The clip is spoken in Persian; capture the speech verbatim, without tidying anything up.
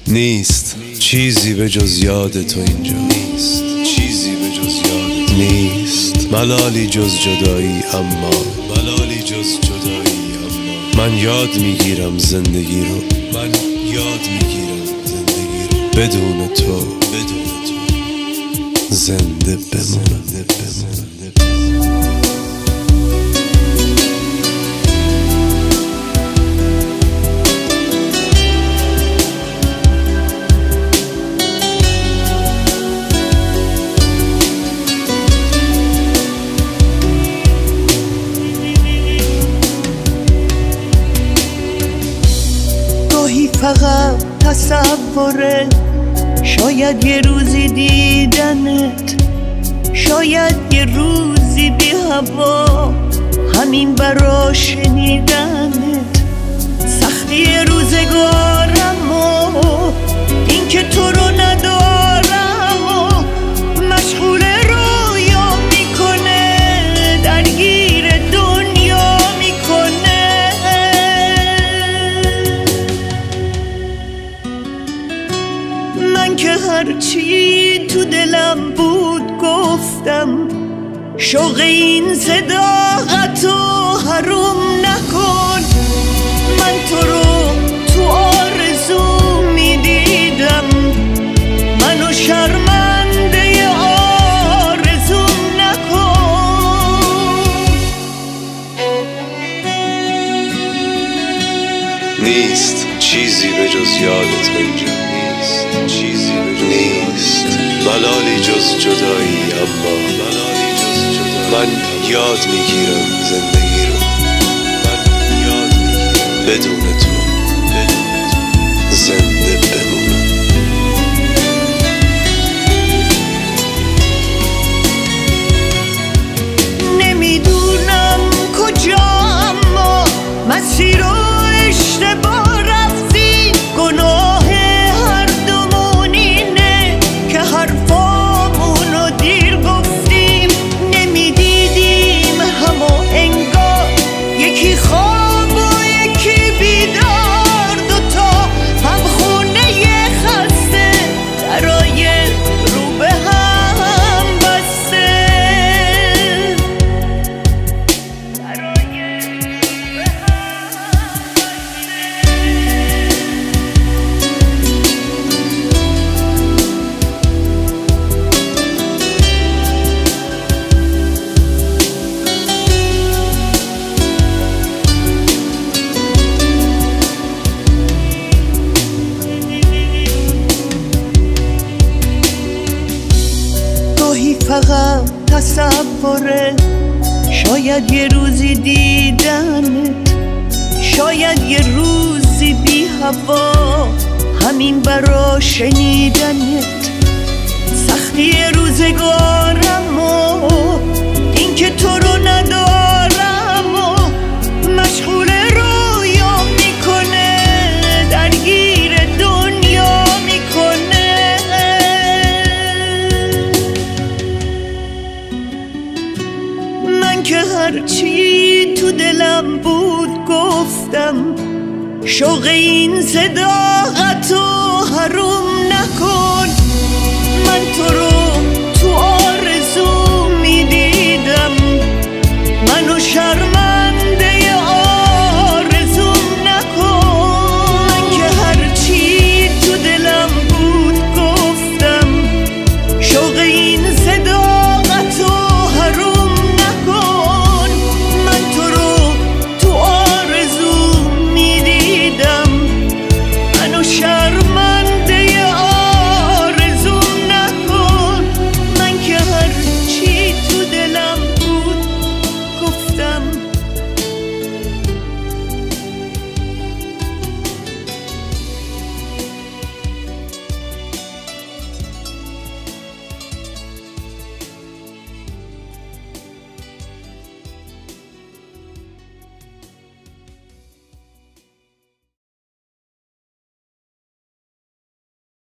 نیست چیزی به جز یاد تو اینجا، نیست چیزی به جز یاد تو، نیست ملالی جز جدایی، اما ملالی جز جدایی اما من یاد میگیرم زندگی رو، من یاد میگیرم زندگی رو بدون تو، بدون تو زنده بمونم، زنده بمونم. فقط تصوره، شاید یه روزی دیدنت، شاید یه روزی بی هوا، همین برا شنیدنت. سختی روزگارم و این که تو رو ندارم و مشغول رویا میکنه، درگیر دنیا میکنه. من که هرچی تو دلم بود گفتم، شوق این صداقتو حروم نکن. من تو رو تو آرزو میدیدم، منو شرمنده آرزو نکن. نیست چیزی به جز یاد تو اینجا، چیزی به جز نیست ملالی جز جدایی، اما ملالی جز جدایی من یاد میگیرم زندگی رو، من یاد میگیرم بدون تو، بدون تو زنده بمونم. نمیدونم کجا، اما مسیر رو اشتباه رفتی. گناه فقط تصوره، شاید یه روزی دیدنت، شاید یه روزی بی هوا، همین برا شنیدنت. سختی روزگارم و این که تو رو ندارم و مشغول رویا میکنه، درگیر دنیا میکنه. من که هرچی تو دلم بود گفتم، شوق این صداقتو حروم نکن. من تو رو